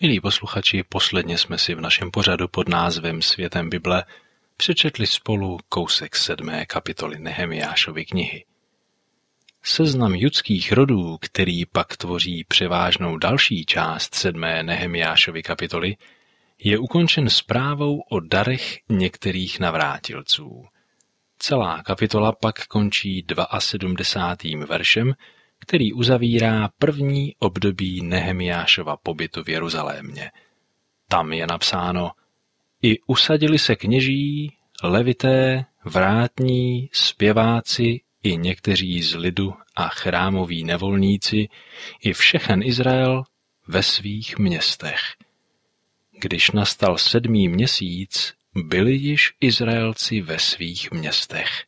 Milí posluchači, posledně jsme si v našem pořadu pod názvem Světem Bible přečetli spolu kousek 7. kapitoly Nehemiášovy knihy. Seznam judských rodů, který pak tvoří převážnou další část 7. Nehemiášovy kapitoly, je ukončen zprávou o darech některých navrátilců. Celá kapitola pak končí 72. veršem, který uzavírá první období Nehemiášova pobytu v Jeruzalémě. Tam je napsáno: I usadili se kněží, levité, vrátní, zpěváci i někteří z lidu a chrámoví nevolníci i všechen Izrael ve svých městech. Když nastal 7. měsíc, byli již Izraelci ve svých městech.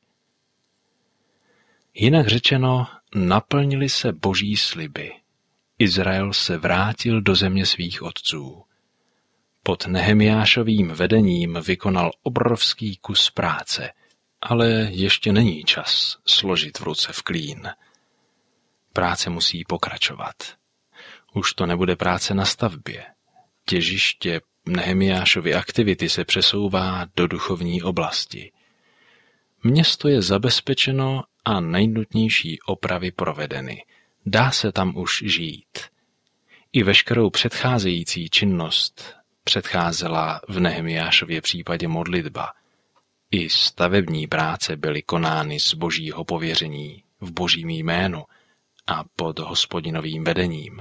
Jinak řečeno, naplnili se boží sliby. Izrael se vrátil do země svých otců. Pod Nehemiášovým vedením vykonal obrovský kus práce, ale ještě není čas složit v ruce v klín. Práce musí pokračovat. Už to nebude práce na stavbě. Těžiště Nehemiášovy aktivity se přesouvá do duchovní oblasti. Město je zabezpečeno a nejnutnější opravy provedeny. Dá se tam už žít. I veškerou předcházející činnost předcházela v Nehemiášově případě modlitba. I stavební práce byly konány z božího pověření, v božím jménu a pod Hospodinovým vedením.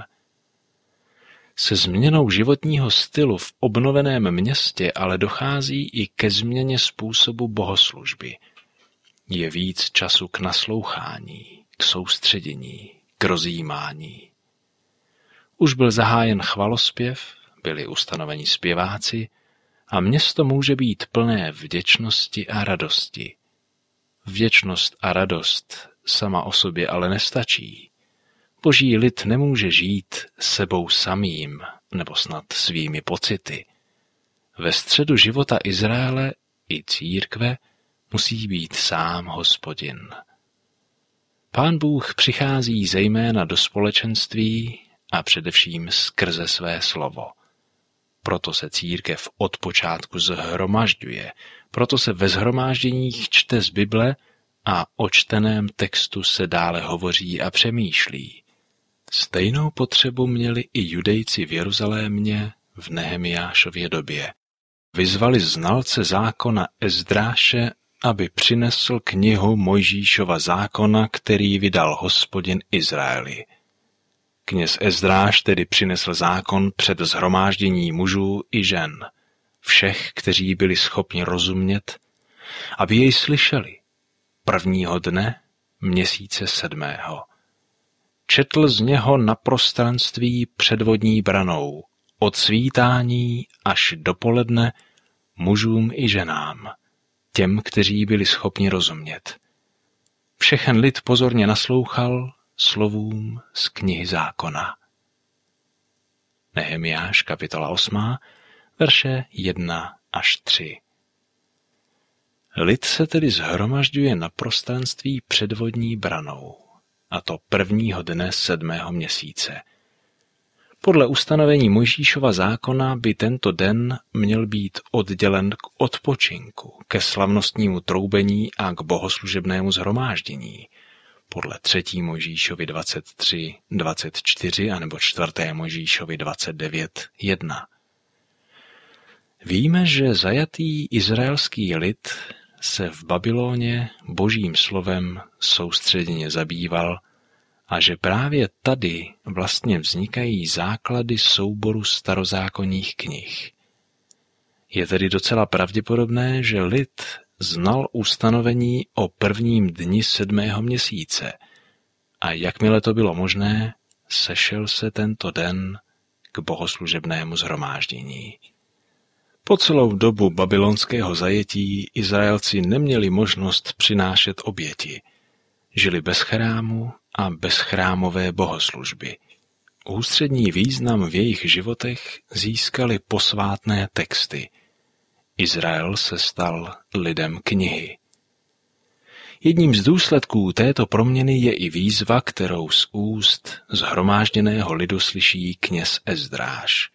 Se změnou životního stylu v obnoveném městě ale dochází i ke změně způsobu bohoslužby. Je víc času k naslouchání, k soustředění, k rozjímání. Už byl zahájen chvalospěv, byli ustanoveni zpěváci a město může být plné vděčnosti a radosti. Vděčnost a radost sama o sobě ale nestačí. Boží lid nemůže žít sebou samým nebo snad svými pocity. Ve středu života Izraele i církve musí být sám Hospodin. Pán Bůh přichází zejména do společenství a především skrze své slovo. Proto se církev od počátku shromažďuje, proto se ve shromážděních čte z Bible a o čteném textu se dále hovoří a přemýšlí. Stejnou potřebu měli i Judejci v Jeruzalémě v Nehemiášově době. Vyzvali znalce zákona Ezdráše, aby přinesl knihu Mojžíšova zákona, který vydal Hospodin Izraeli. Kněz Ezdráš tedy přinesl zákon před shromáždění mužů i žen, všech, kteří byli schopni rozumět, aby jej slyšeli, prvního dne měsíce 7. Četl z něho na prostranství před vodní branou, od svítání až do poledne, mužům i ženám, těm, kteří byli schopni rozumět. Všechen lid pozorně naslouchal slovům z knihy zákona. Nehemiáš, kapitola 8, verše 1 až 3. Lid se tedy shromažďuje na prostranství před vodní branou, a to prvního dne 7. měsíce. Podle ustanovení Mojžíšova zákona by tento den měl být oddělen k odpočinku, ke slavnostnímu troubení a k bohoslužebnému shromáždění. Podle 3. Mojžíšovi 23:24 anebo 4. Mojžíšovi 29:1. Víme, že zajatý izraelský lid se v Babyloně božím slovem soustředěně zabýval a že právě tady vlastně vznikají základy souboru starozákonních knih. Je tedy docela pravděpodobné, že lid znal ustanovení o prvním dni 7. měsíce a jakmile to bylo možné, sešel se tento den k bohoslužebnému shromáždění. Po celou dobu babylonského zajetí Izraelci neměli možnost přinášet oběti. Žili bez chrámu a bez chrámové bohoslužby. Ústřední význam v jejich životech získaly posvátné texty. Izrael se stal lidem knihy. Jedním z důsledků této proměny je i výzva, kterou z úst shromážděného lidu slyší kněz Ezdráš.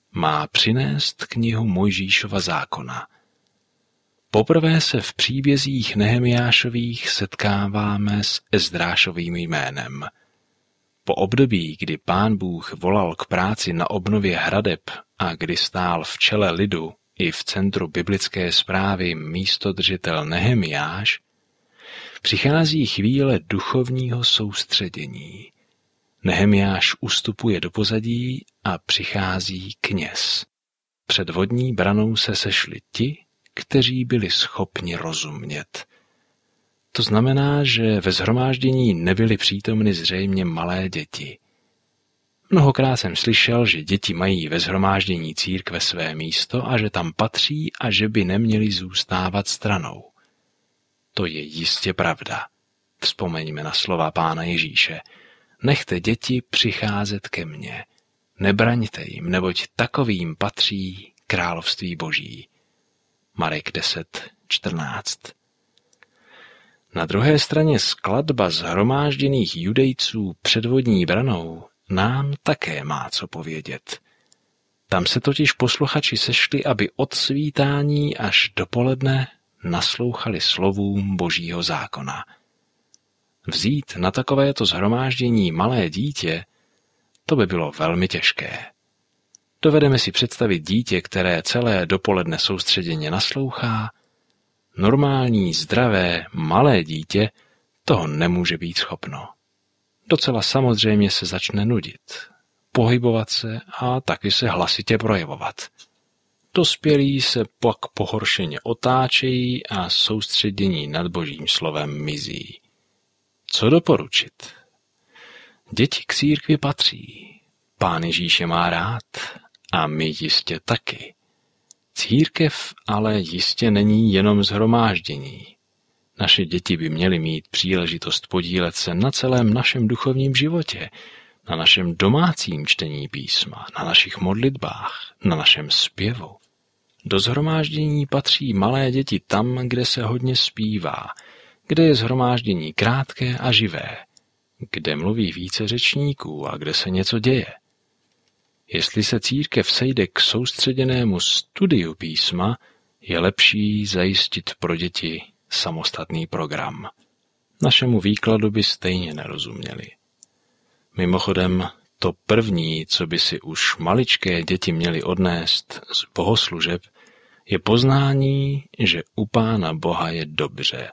má přinést knihu Mojžíšova zákona. Poprvé se v příbězích Nehemiášových setkáváme s Ezdrášovým jménem. Po období, kdy Pán Bůh volal k práci na obnově hradeb a kdy stál v čele lidu i v centru biblické správy místodržitel Nehemiáš, přichází chvíle duchovního soustředění. Nehemiáš ustupuje do pozadí a přichází kněz. Před vodní branou se sešli ti, kteří byli schopni rozumět. To znamená, že ve shromáždění nebyly přítomny zřejmě malé děti. Mnohokrát jsem slyšel, že děti mají ve shromáždění církve své místo a že tam patří a že by neměly zůstávat stranou. To je jistě pravda. Vzpomeňme na slova Pána Ježíše. Nechte děti přicházet ke mně. Nebraňte jim, neboť takovým patří království Boží. Marek 10:14. Na druhé straně skladba shromážděných Judejců před vodní branou nám také má co povědět. Tam se totiž posluchači sešli, aby od svítání až dopoledne naslouchali slovům Božího zákona. Vzít na takovéto shromáždění malé dítě, to by bylo velmi těžké. Dovedeme si představit dítě, které celé dopoledne soustředěně naslouchá. Normální, zdravé, malé dítě toho nemůže být schopno. Docela samozřejmě se začne nudit, pohybovat se a taky se hlasitě projevovat. Dospělí se pak pohoršeně otáčejí a soustředění nad Božím slovem mizí. Co doporučit? Děti k církvi patří. Pán Ježíš je má rád a my jistě taky. Církev ale jistě není jenom shromáždění. Naše děti by měly mít příležitost podílet se na celém našem duchovním životě, na našem domácím čtení písma, na našich modlitbách, na našem zpěvu. Do shromáždění patří malé děti tam, kde se hodně zpívá, kde je shromáždění krátké a živé, kde mluví více řečníků a kde se něco děje. Jestli se církev sejde k soustředěnému studiu písma, je lepší zajistit pro děti samostatný program. Našemu výkladu by stejně nerozuměli. Mimochodem, to první, co by si už maličké děti měly odnést z bohoslužeb, je poznání, že u Pána Boha je dobře.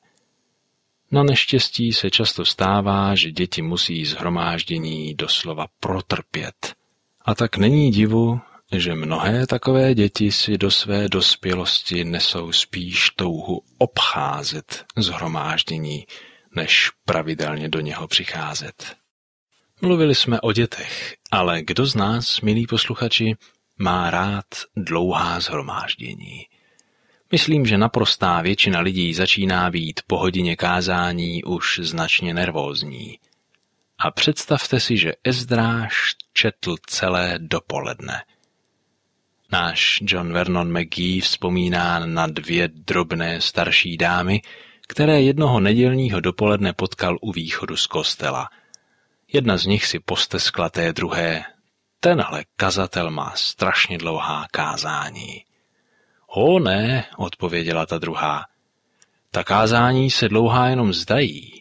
Na neštěstí se často stává, že děti musí shromáždění doslova protrpět. A tak není divu, že mnohé takové děti si do své dospělosti nesou spíš touhu obcházet shromáždění, než pravidelně do něho přicházet. Mluvili jsme o dětech, ale kdo z nás, milí posluchači, má rád dlouhá shromáždění? Myslím, že naprostá většina lidí začíná být po hodině kázání už značně nervózní. A představte si, že Ezdráš četl celé dopoledne. Náš John Vernon McGee vzpomíná na 2 drobné starší dámy, které jednoho nedělního dopoledne potkal u východu z kostela. Jedna z nich si posteskla té druhé: tenhle kazatel má strašně dlouhá kázání. O ne, odpověděla ta druhá, ta kázání se dlouhá jenom zdají.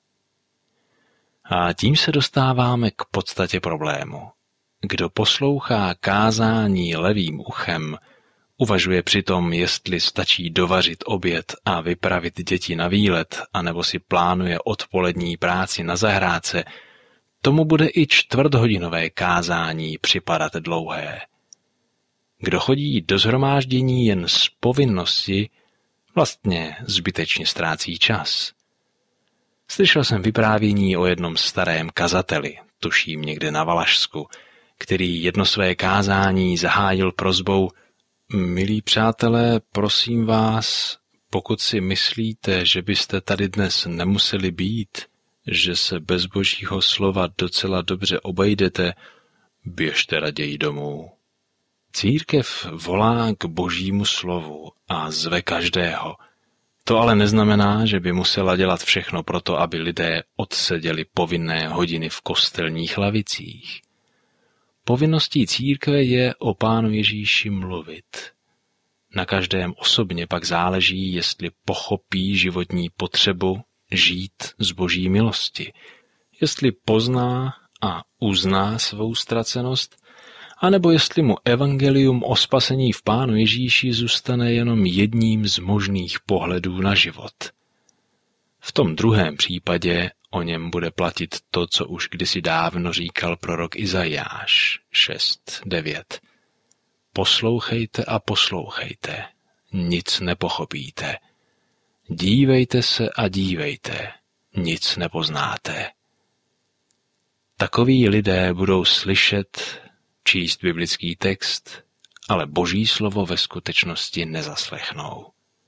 A tím se dostáváme k podstatě problému. Kdo poslouchá kázání levým uchem, uvažuje přitom, jestli stačí dovařit oběd a vypravit děti na výlet, anebo si plánuje odpolední práci na zahrádce, tomu bude i čtvrthodinové kázání připadat dlouhé. Kdo chodí do shromáždění jen z povinnosti, vlastně zbytečně ztrácí čas. Slyšel jsem vyprávění o jednom starém kazateli, tuším někde na Valašsku, který jedno své kázání zahájil prosbou: milí přátelé, prosím vás, pokud si myslíte, že byste tady dnes nemuseli být, že se bez Božího slova docela dobře obejdete, běžte raději domů. Církev volá k Božímu slovu a zve každého. To ale neznamená, že by musela dělat všechno proto, aby lidé odseděli povinné hodiny v kostelních lavicích. Povinností církve je o Pánu Ježíši mluvit. Na každém osobně pak záleží, jestli pochopí životní potřebu žít z Boží milosti, jestli pozná a uzná svou ztracenost, anebo jestli mu evangelium o spasení v Pánu Ježíši zůstane jenom jedním z možných pohledů na život. V tom druhém případě o něm bude platit to, co už kdysi dávno říkal prorok Izajáš 6:9. Poslouchejte a poslouchejte, nic nepochopíte. Dívejte se a dívejte, nic nepoznáte. Takoví lidé budou slyšet, číst biblický text, ale Boží slovo ve skutečnosti nezaslechnou.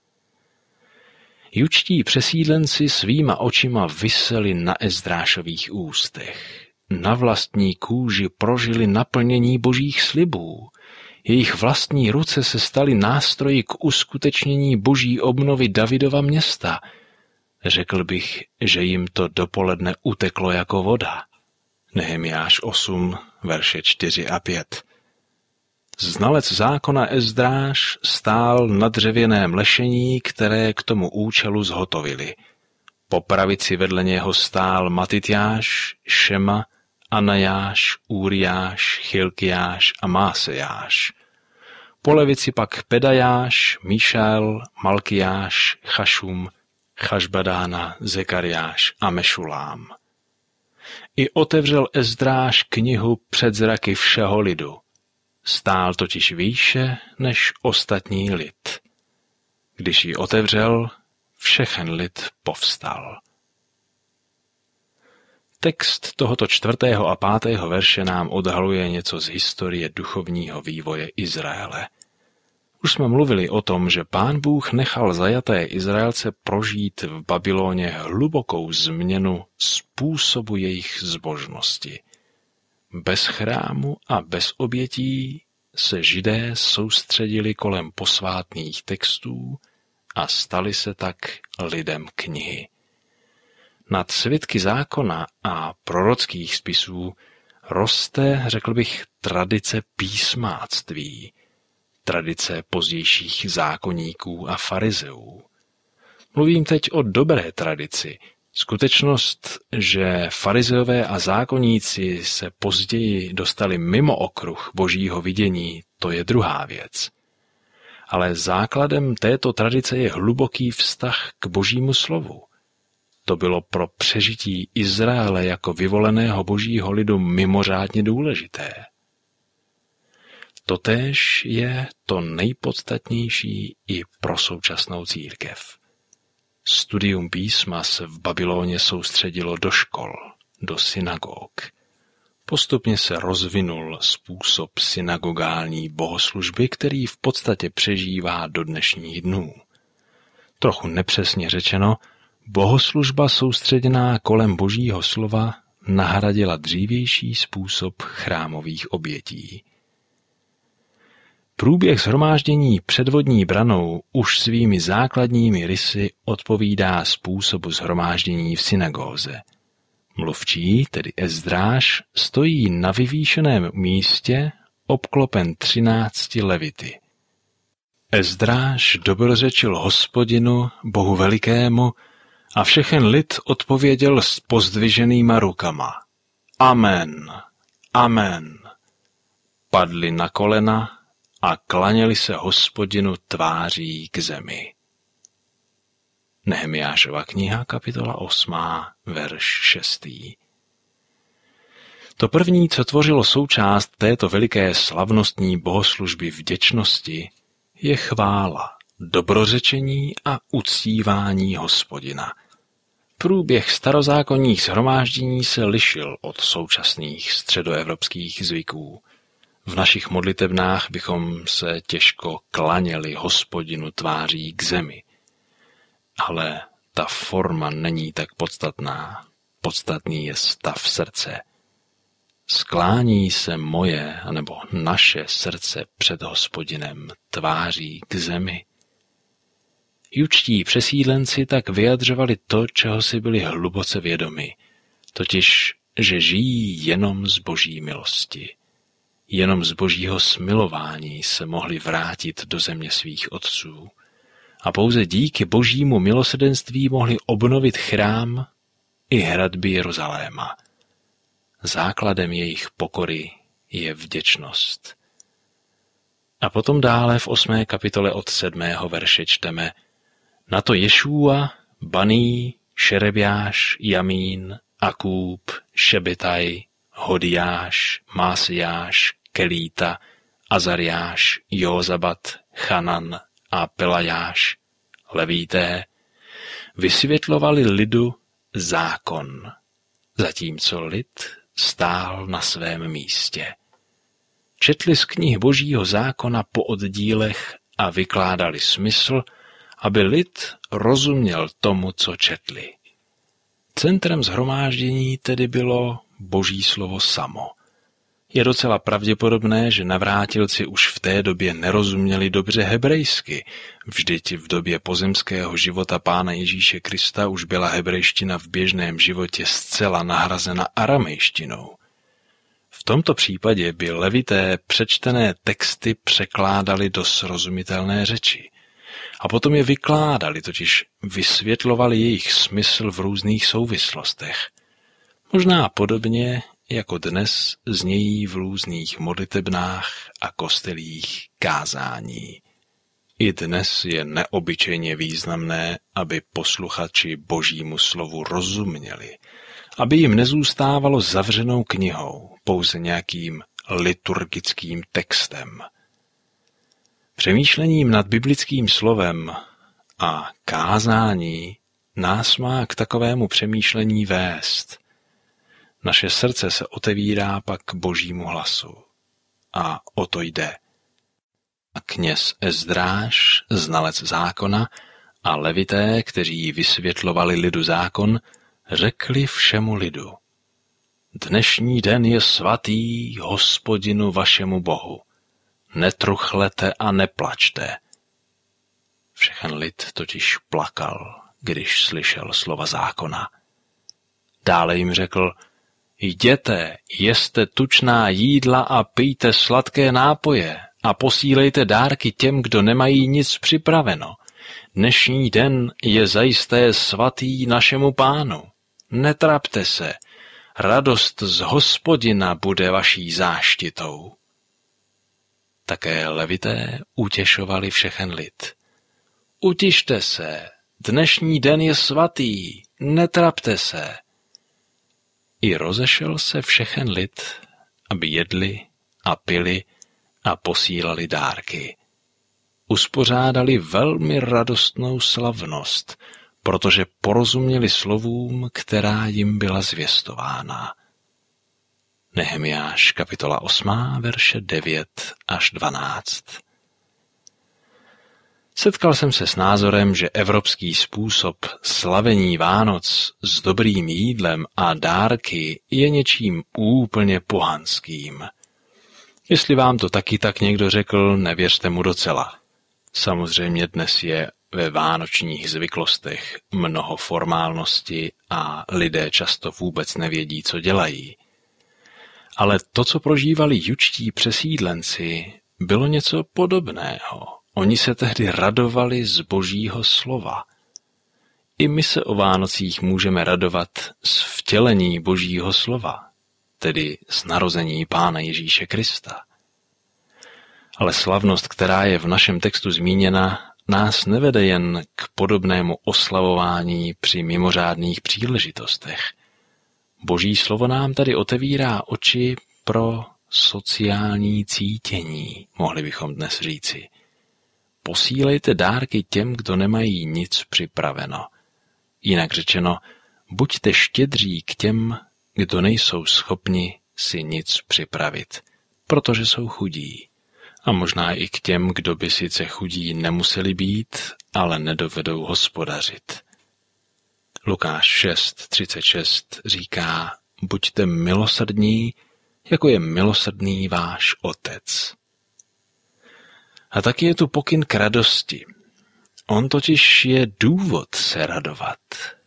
Judští přesídlenci svýma očima viseli na Ezdrášových ústech. Na vlastní kůži prožili naplnění Božích slibů. Jejich vlastní ruce se staly nástroji k uskutečnění Boží obnovy Davidova města. Řekl bych, že jim to dopoledne uteklo jako voda. Nehemiáš 8, verše 4 a 5. Znalec zákona Ezdráš stál na dřevěném lešení, které k tomu účelu zhotovili. Po pravici vedle něho stál Matitjáš, Šema, Anajáš, Úriáš, Chilkiáš a Másejáš. Po levici pak Pedajáš, Míšael, Malkijáš, Chašum, Chašbadána, Zekariáš a Mešulám. I otevřel Ezdráš knihu před zraky všeho lidu. Stál totiž výše než ostatní lid. Když ji otevřel, všechen lid povstal. Text tohoto 4. a 5. verše nám odhaluje něco z historie duchovního vývoje Izraele. Už jsme mluvili o tom, že Pán Bůh nechal zajaté Izraelce prožít v Babyloně hlubokou změnu způsobu jejich zbožnosti. Bez chrámu a bez obětí se Židé soustředili kolem posvátných textů a stali se tak lidem knihy. Nad svědky zákona a prorockých spisů roste, řekl bych, tradice písmáctví, tradice pozdějších zákoníků a farizeů. Mluvím teď o dobré tradici. Skutečnost, že farizeové a zákoníci se později dostali mimo okruh Božího vidění, to je druhá věc. Ale základem této tradice je hluboký vztah k Božímu slovu. To bylo pro přežití Izraele jako vyvoleného Božího lidu mimořádně důležité. Totéž je to nejpodstatnější i pro současnou církev. Studium písma se v Babyloně soustředilo do škol, do synagog. Postupně se rozvinul způsob synagogální bohoslužby, který v podstatě přežívá do dnešních dnů. Trochu nepřesně řečeno, bohoslužba soustředěná kolem Božího slova nahradila dřívější způsob chrámových obětí. Průběh shromáždění před vodní branou už svými základními rysy odpovídá způsobu shromáždění v synagóze. Mluvčí, tedy Ezdráš, stojí na vyvýšeném místě, obklopen 13 levity. Ezdráš dobrořečil Hospodinu, Bohu velikému, a všechen lid odpověděl s pozdviženýma rukama. Amen, amen. Padli na kolena a klaněli se Hospodinu tváří k zemi. Nehemiášova kniha, kapitola 8, verš 6. To první, co tvořilo součást této veliké slavnostní bohoslužby vděčnosti, je chvála, dobrořečení a uctívání Hospodina. Průběh starozákonních shromáždění se lišil od současných středoevropských zvyků. V našich modlitebnách bychom se těžko klaněli Hospodinu tváří k zemi. Ale ta forma není tak podstatná. Podstatný je stav srdce. Sklání se moje anebo naše srdce před Hospodinem tváří k zemi. Judští přesídlenci tak vyjadřovali to, čeho si byli hluboce vědomi, totiž, že žijí jenom z Boží milosti. Jenom z božího smilování se mohli vrátit do země svých otců. A pouze díky božímu milosrdenství mohli obnovit chrám i hradby Jeruzaléma. Základem jejich pokory je vděčnost. A potom dále v 8. kapitole od 7. verše čteme: Na to Ješúa, Baní, Šerebiáš, Jamín, Akůb, Šebetaj, Hodiáš, Másiáš, Kelíta, Azariáš, Józabat, Chanan a Pelajáš, levíté, vysvětlovali lidu zákon, zatímco lid stál na svém místě. Četli z knih božího zákona po oddílech a vykládali smysl, aby lid rozuměl tomu, co četli. Centrem shromáždění tedy bylo boží slovo samo. Je docela pravděpodobné, že navrátilci už v té době nerozuměli dobře hebrejsky, vždyť v době pozemského života Pána Ježíše Krista už byla hebrejština v běžném životě zcela nahrazena aramejštinou. V tomto případě by levité přečtené texty překládali do srozumitelné řeči. A potom je vykládali, totiž vysvětlovali jejich smysl v různých souvislostech. Možná podobně, jako dnes znějí v různých modlitebnách a kostelích kázání. I dnes je neobyčejně významné, aby posluchači božímu slovu rozuměli, aby jim nezůstávalo zavřenou knihou, pouze nějakým liturgickým textem. Přemýšlením nad biblickým slovem a kázání nás má k takovému přemýšlení vést. Naše srdce se otevírá pak božímu hlasu. A o to jde. A kněz Ezdráš, znalec zákona, a levité, kteří vysvětlovali lidu zákon, řekli všemu lidu: Dnešní den je svatý Hospodinu vašemu Bohu. Netruchlete a neplačte. Všechen lid totiž plakal, když slyšel slova zákona. Dále jim řekl: Jděte, jeste tučná jídla a pijte sladké nápoje a posílejte dárky těm, kdo nemají nic připraveno. Dnešní den je zajisté svatý našemu Pánu. Netrapte se, radost z Hospodina bude vaší záštitou. Také levité utěšovali všechen lid. Utište se, dnešní den je svatý, netrapte se. I rozešel se všechen lid, aby jedli a pili a posílali dárky. Uspořádali velmi radostnou slavnost, protože porozuměli slovům, která jim byla zvěstována. Nehemiáš, kapitola 8, verše 9 až 12. Setkal jsem se s názorem, že evropský způsob slavení Vánoc s dobrým jídlem a dárky je něčím úplně pohanským. Jestli vám to taky tak někdo řekl, nevěřte mu docela. Samozřejmě dnes je ve vánočních zvyklostech mnoho formálnosti a lidé často vůbec nevědí, co dělají. Ale to, co prožívali judští přesídlenci, bylo něco podobného. Oni se tehdy radovali z božího slova. I my se o Vánocích můžeme radovat z vtělení božího slova, tedy z narození Pána Ježíše Krista. Ale slavnost, která je v našem textu zmíněna, nás nevede jen k podobnému oslavování při mimořádných příležitostech. Boží slovo nám tady otevírá oči pro sociální cítění, mohli bychom dnes říci. Posílejte dárky těm, kdo nemají nic připraveno. Jinak řečeno, buďte štědří k těm, kdo nejsou schopni si nic připravit, protože jsou chudí. A možná i k těm, kdo by sice chudí nemuseli být, ale nedovedou hospodařit. Lukáš 6:36 říká: Buďte milosrdní, jako je milosrdný váš Otec. A taky je tu pokyn k radosti. On totiž je důvod se radovat.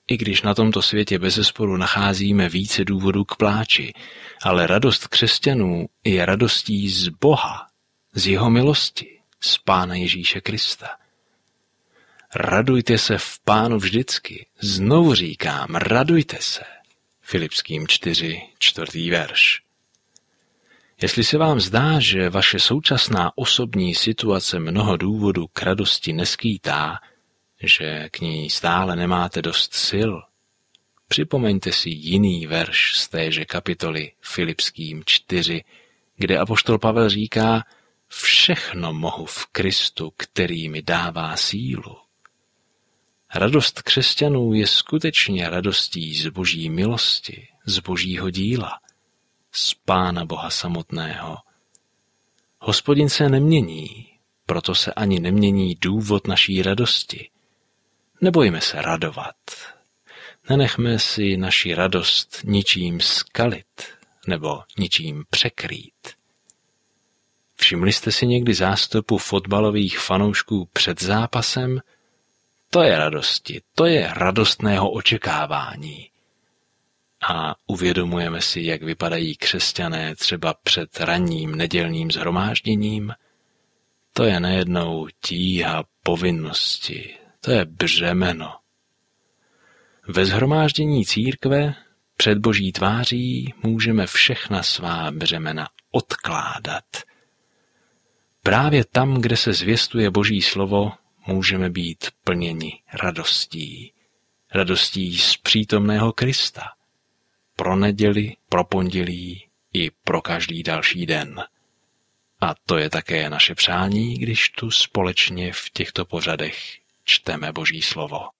I když na tomto světě bezesporu nacházíme více důvodů k pláči, ale radost křesťanů je radostí z Boha, z jeho milosti, z Pána Ježíše Krista. Radujte se v Pánu vždycky, znovu říkám, radujte se. Filipským 4, 4. verš. Jestli se vám zdá, že vaše současná osobní situace mnoho důvodů k radosti neskýtá, že k ní stále nemáte dost sil, připomeňte si jiný verš z téže kapitoly Filipským 4, kde apoštol Pavel říká: všechno mohu v Kristu, který mi dává sílu. Radost křesťanů je skutečně radostí z Boží milosti, z Božího díla, z Pána Boha samotného. Hospodin se nemění, proto se ani nemění důvod naší radosti. Nebojme se radovat. Nenechme si naši radost ničím skalit nebo ničím překrýt. Všimli jste si někdy zástupu fotbalových fanoušků před zápasem? To je radosti, to je radostného očekávání. A uvědomujeme si, jak vypadají křesťané třeba před ranním nedělním shromážděním? To je nejednou tíha povinnosti, to je břemeno. Ve shromáždění církve před Boží tváří můžeme všechna svá břemena odkládat. Právě tam, kde se zvěstuje Boží slovo, můžeme být plněni radostí. Radostí z přítomného Krista. Pro neděli, pro pondělí i pro každý další den. A to je také naše přání, když tu společně v těchto pořadech čteme Boží slovo.